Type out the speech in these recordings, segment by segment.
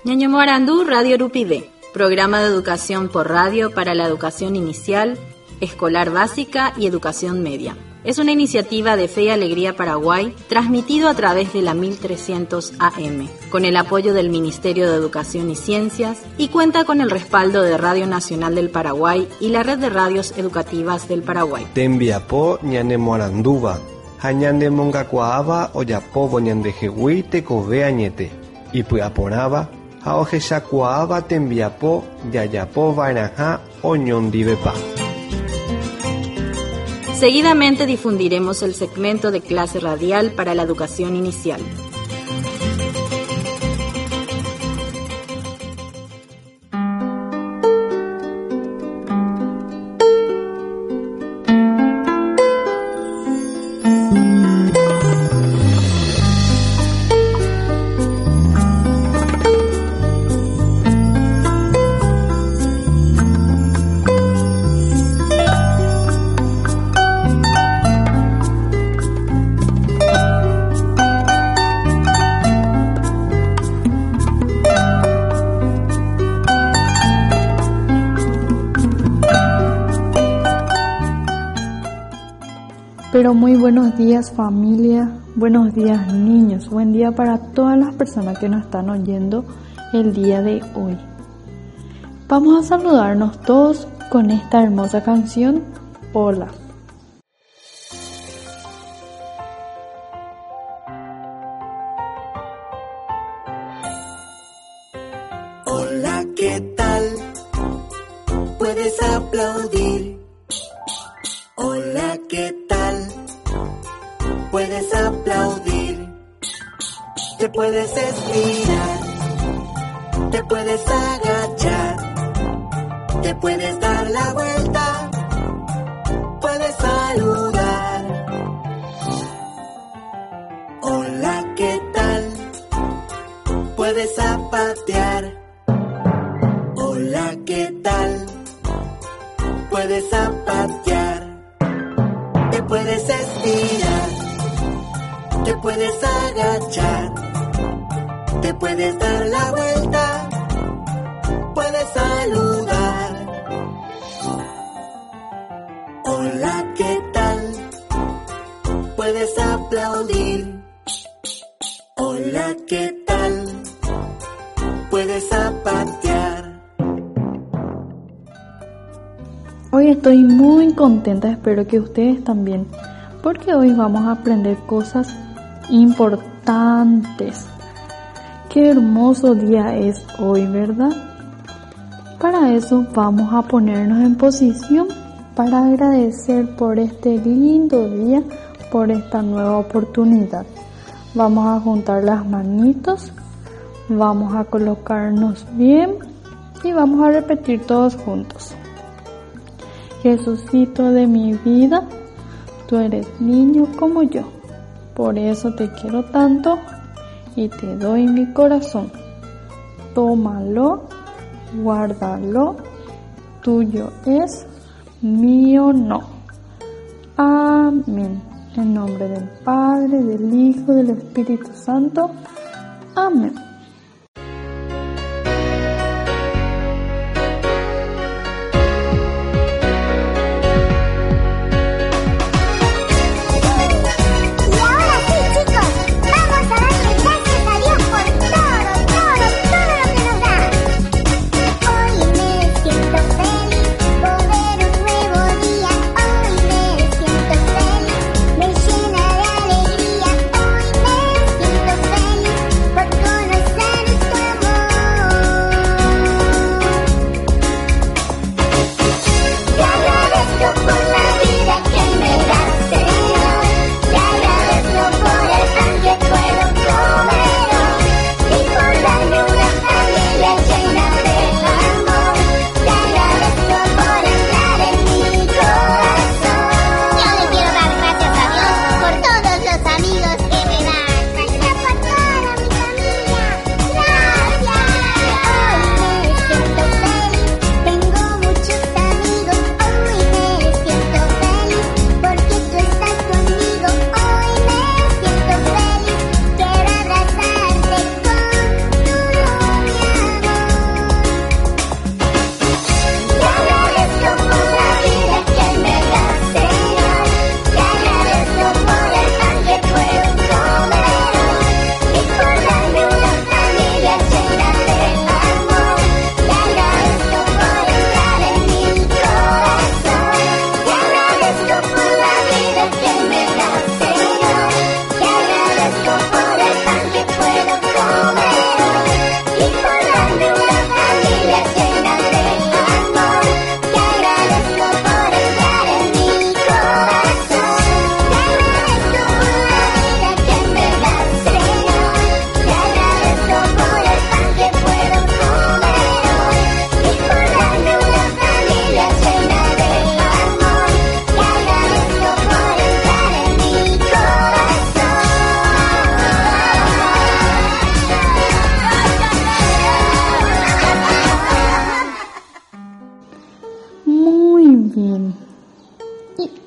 Ñaño Morandú, Radio Rupide, programa de educación por radio para la educación inicial, escolar básica y educación media. Es una iniciativa de Fe y Alegría Paraguay, transmitido a través de la 1300 AM, con el apoyo del Ministerio de Educación y Ciencias, y cuenta con el respaldo de Radio Nacional del Paraguay y la Red de Radios Educativas del Paraguay. Tembiapo ñane Moranduba, hañande mongacuaaba oyapobo ñande jehui tekove añete, y puaporaba, haojeshakuaaba tembiapo yayapo vainaja oñondivepa. Seguidamente difundiremos el segmento de clase radial para la educación inicial. Pero muy buenos días familia, buenos días niños, buen día para todas las personas que nos están oyendo el día de hoy. Vamos a saludarnos todos con esta hermosa canción, Hola. Hola, ¿qué tal? Puedes aplaudir. Hola, ¿qué tal? Puedes aplaudir. Te puedes estirar. Te puedes agachar. Te puedes dar la vuelta. Puedes saludar. Hola, ¿qué tal? Puedes zapatear. Hola, ¿qué tal? Puedes zapatear. Te puedes estirar, te puedes agachar, te puedes dar la vuelta, puedes saludar. Hola, ¿qué tal? Puedes aplaudir. Hola, ¿qué tal? Puedes zapatear. Hoy estoy muy contenta, espero que ustedes también, porque hoy vamos a aprender cosas importantes. Qué hermoso día es hoy, ¿verdad? Para eso vamos a ponernos en posición para agradecer por este lindo día, por esta nueva oportunidad. Vamos a juntar las manitos, vamos a colocarnos bien y vamos a repetir todos juntos. Jesucito de mi vida, tú eres niño como yo, por eso te quiero tanto y te doy mi corazón. Tómalo, guárdalo, tuyo es, mío no. Amén. En nombre del Padre, del Hijo, del Espíritu Santo. Amén. Me llena de alegría, hoy me siento feliz por conocer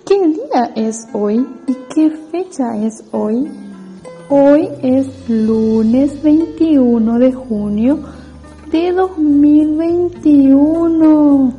¿Qué día es hoy y qué fecha es hoy? Hoy es lunes 21 de junio de 2021.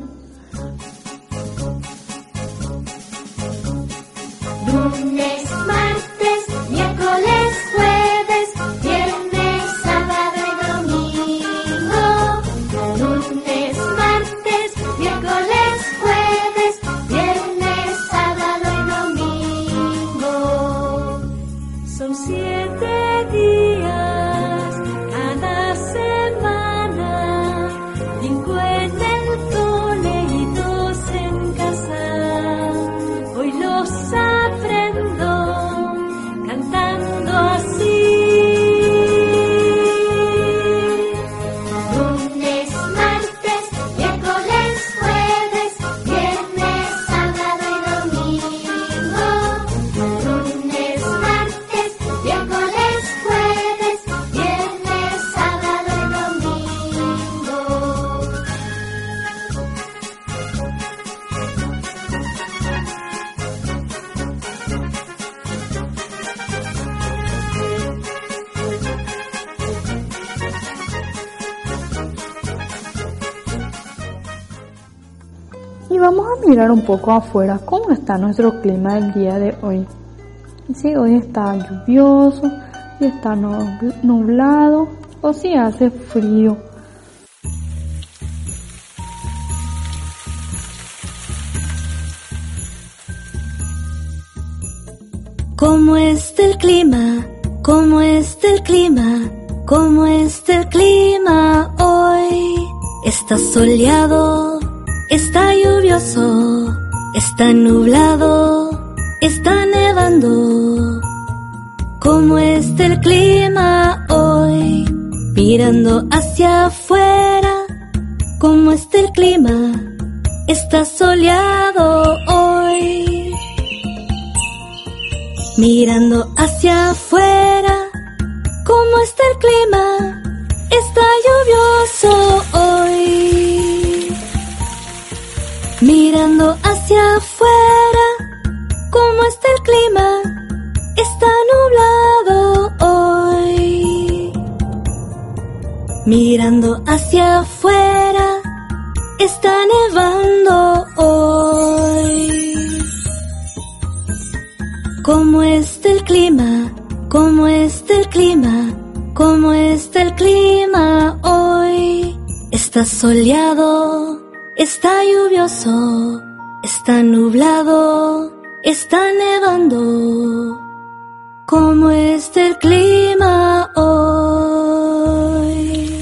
Lunes, martes, miércoles, jueves, viernes, sábado y domingo. Lunes, martes, miércoles, jueves, viernes, sábado y domingo. Son 7 días cada semana, 5 en el cole y 2 en casa. Hoy los aprendo cantando así. Lunes, martes, miércoles, jueves, viernes, sábado y domingo. Lunes, martes, miércoles, jueves, viernes, sábado y domingo. Y vamos a mirar un poco afuera cómo está nuestro clima el día de hoy. Si hoy está lluvioso, si está nublado o si hace frío. ¿Cómo está el clima? ¿Cómo está el clima? ¿Cómo está el clima hoy? Está soleado, está lluvioso, está nublado, está nevando. ¿Cómo está el clima hoy? Mirando hacia afuera, ¿cómo está el clima? Está soleado hoy. Mirando hacia afuera, ¿cómo está el clima? Está lluvioso hoy. Mirando hacia afuera, ¿cómo está el clima? Está nublado hoy. Mirando hacia afuera, está nevando hoy. ¿Cómo está el clima? ¿Cómo está el clima? ¿Cómo está el clima hoy? Está soleado, está lluvioso, está nublado, está nevando. ¿Cómo está el clima hoy?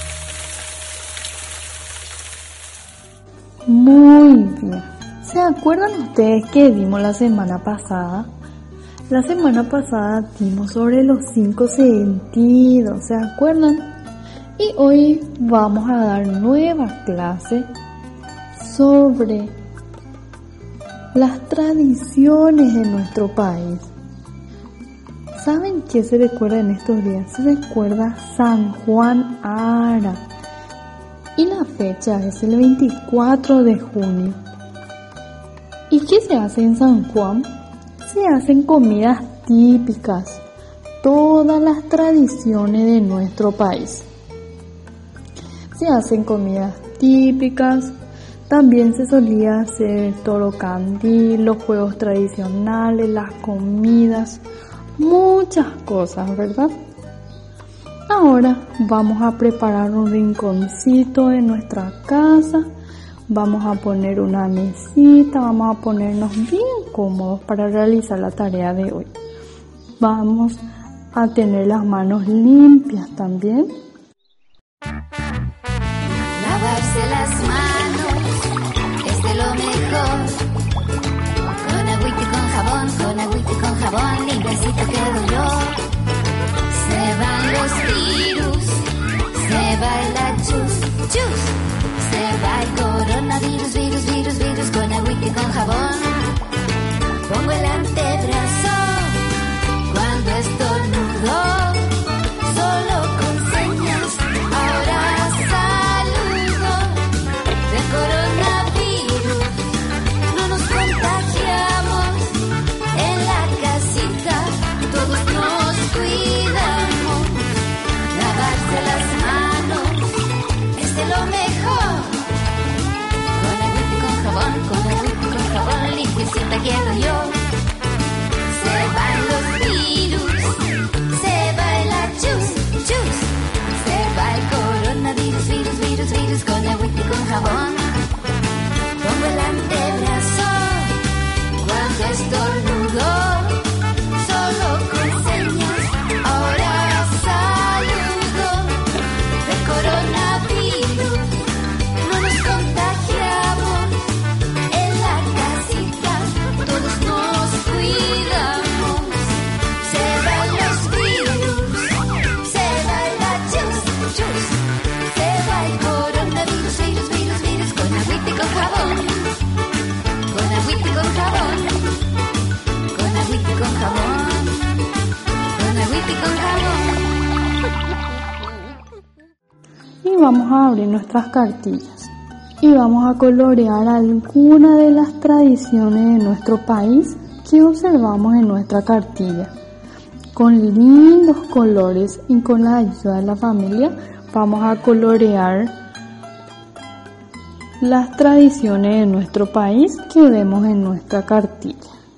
Muy bien. ¿Se acuerdan ustedes que dimos la semana pasada? La semana pasada dimos sobre los 5 sentidos, ¿se acuerdan? Y hoy vamos a dar nueva clase sobre las tradiciones de nuestro país. ¿Saben qué se recuerda en estos días? Se recuerda San Juan Ara. Y la fecha es el 24 de junio. ¿Y qué se hace en San Juan? Se hacen comidas típicas, todas las tradiciones de nuestro país. Se hacen comidas típicas, también se solía hacer toro candil, los juegos tradicionales, las comidas, muchas cosas, ¿verdad? Ahora vamos a preparar un rinconcito en nuestra casa. Vamos a poner una mesita, vamos a ponernos bien cómodos para realizar la tarea de hoy. Vamos a tener las manos limpias también. Lavarse las manos es de lo mejor. Con agüita y con jabón, limpiecito quedo yo. Se van los virus, se va el chus, chus. Se va el coronavirus, virus, con agüita y con jabón. Pongo el antebrazo cuando estornudo, solo con señas, ahora saludo. Del coronavirus no nos contagiamos. vamos a abrir nuestras cartillas y vamos a colorear alguna de las tradiciones de nuestro país que observamos en nuestra cartilla. Con lindos colores y con la ayuda de la familia vamos a colorear las tradiciones de nuestro país que vemos en nuestra cartilla.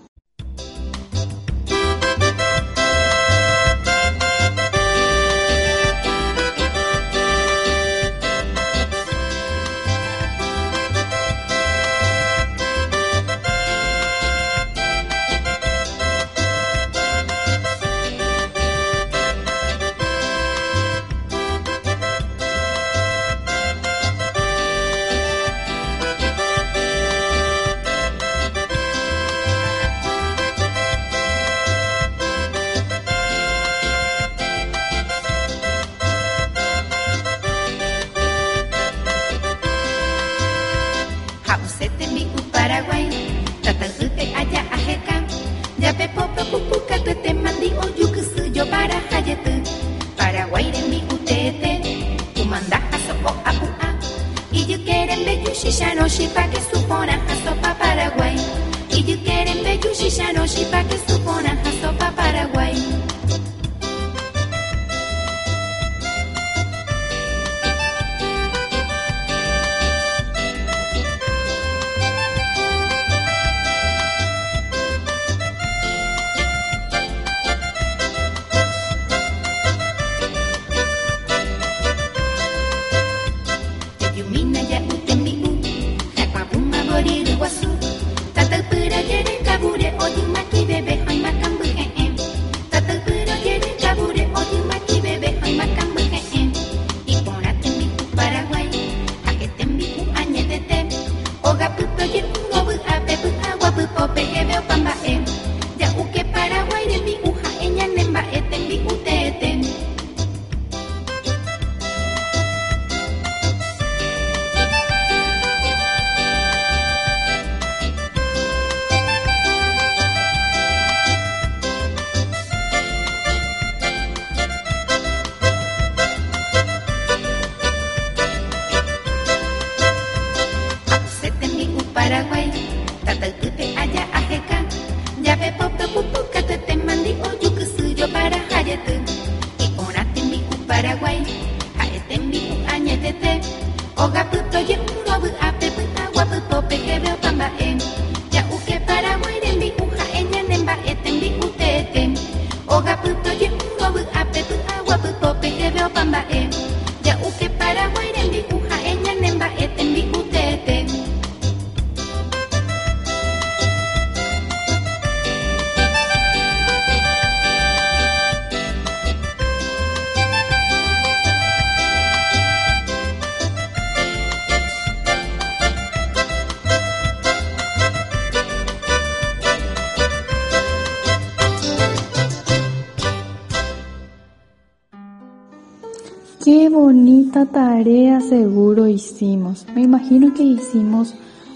Qué bonita tarea seguro hicimos. Me imagino que hicimos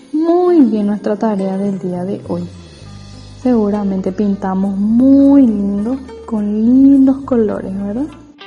muy bien nuestra tarea del día de hoy. Seguramente pintamos muy lindo, con lindos colores, ¿verdad?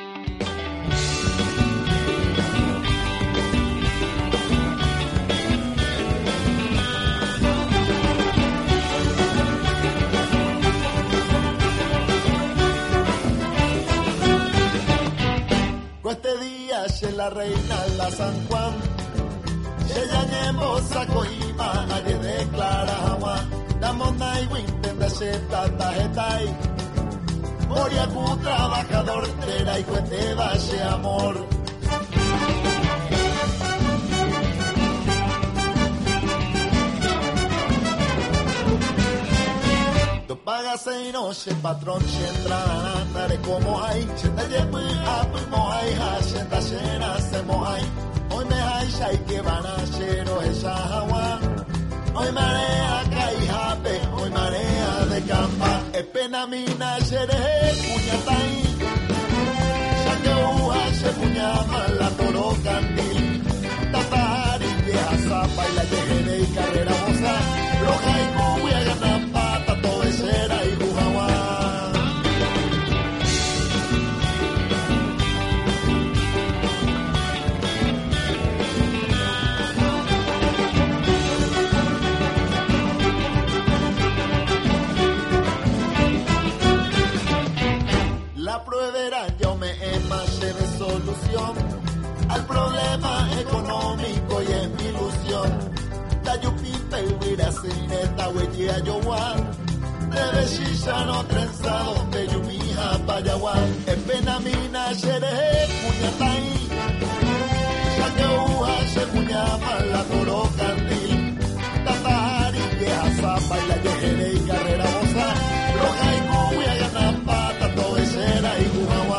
La reina la San Juan, ella ñemosa coima, aye declara Hawa, damona y winten de seta tajetai, moriacu trabajador tera y cuete valle amor. Pagase y noche patrón chendra andare como hay chenda yepu apu mohai ha chenda chena se mohai hoy me hay shai que van a chero esa hawa hoy marea kai hape hoy marea de campa espena mina chere puñatai shakeu ha se puñama la toro candil tatari de asapa y la yejere y carrera moza roja y cuya ganan pata todo será y bujawa. shisha no trenzado de yumija payawa epenamina sherehe puñatay shakeuha she puñama la toro cantil tatahari que hasapa y la yejerei carrera bosa roja y cuya ganamba tato besera y gujawa.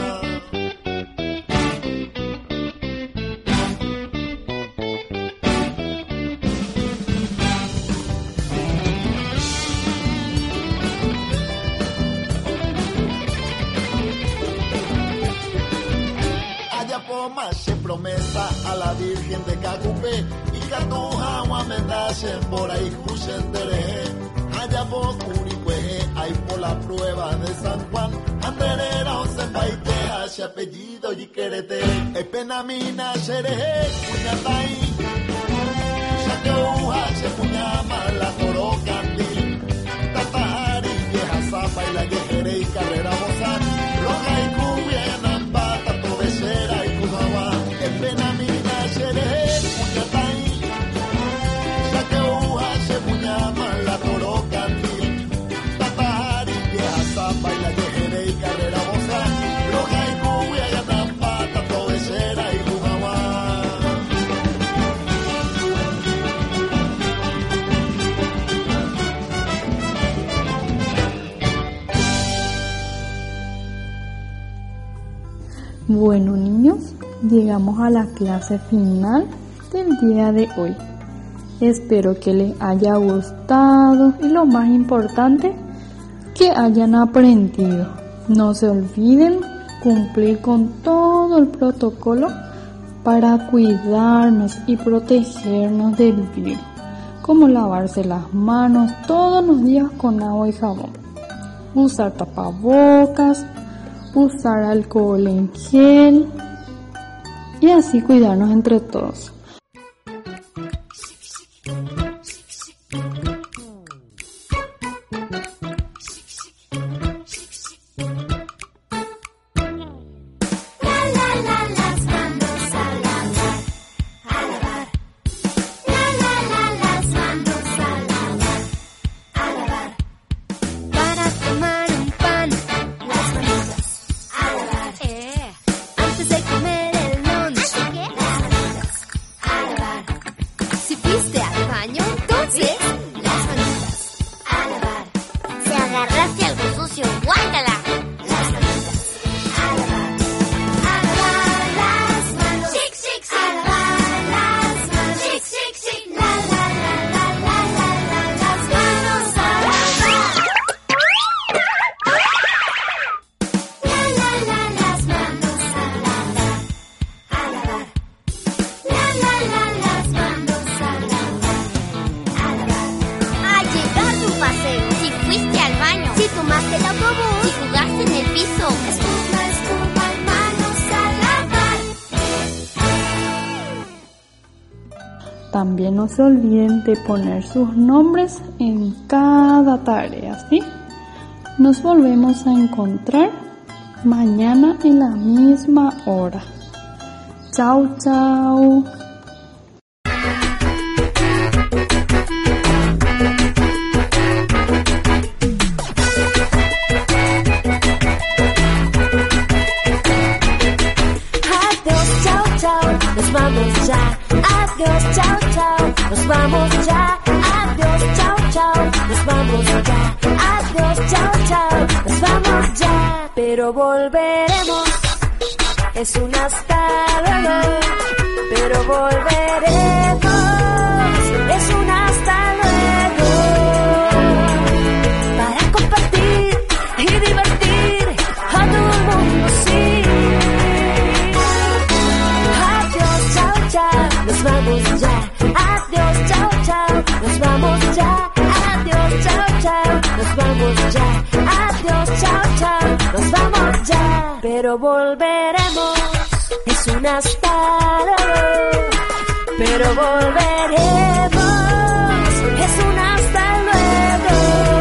Mache promesa a la Virgen de Cacupé y Catuja Guamendachen por ahí Cuchen Tereje allá por Curicueje hay por la prueba de San Juan Anderera o Sembaite hace apellido y querete Epenamina Xereje Cuñatay Shakeuja se Puñama la Toro Candil Tatahari Vieja Zapa y la Yejerei Carrera Bozán Roja y Cubia Namba Tato Becera y Cujawa Epenamina Xereje Cuñatay Shakeuja se Puñama la Toro Candil Tatahari Vieja Zapa y la Yejerei Carrera Bozán Roja y Cubia Namba Tato Becera y Cujawa. Bueno, niños, llegamos a la clase final del día de hoy. Espero que les haya gustado y lo más importante, que hayan aprendido. No se olviden cumplir con todo el protocolo para cuidarnos y protegernos del virus, como lavarse las manos todos los días con agua y jabón, usar tapabocas, usar alcohol en gel y así cuidarnos entre todos. También no se olviden de poner sus nombres en cada tarea, ¿sí? Nos volvemos a encontrar mañana en la misma hora. Chao, chao. Adiós, chao, chao, nos vamos ya. Adiós, chao, chao, nos vamos ya. Adiós, chao, chao, nos vamos ya. Pero volveremos, es un hasta luego. Pero volveremos, es un hasta luego. Para compartir y divertir a todo el mundo, sí. Nos vamos ya, adiós, chao, chao, nos vamos ya, adiós, chao, chao, nos vamos ya, adiós, chao, chao, nos vamos ya, pero volveremos, es un hasta luego, pero volveremos, es un hasta luego,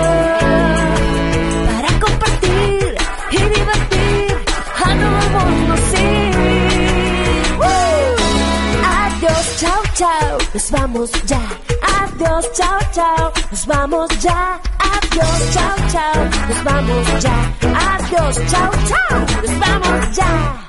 para compartir y divertir a todo el mundo, sí. Chao, chao, nos vamos ya. Adiós, chao, chao, nos vamos ya. Adiós. Adiós, chao, chao, nos vamos ya. Adiós, chao, chao, nos vamos ya.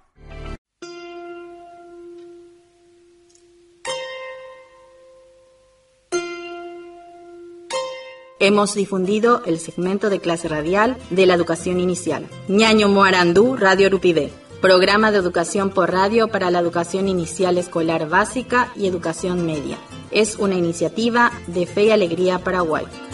Hemos difundido el segmento de clase radial de la educación inicial. Ñaño Moarandú, Radio Rupibé. Programa de educación por radio para la educación inicial escolar básica y educación media. Es una iniciativa de Fe y Alegría Paraguay.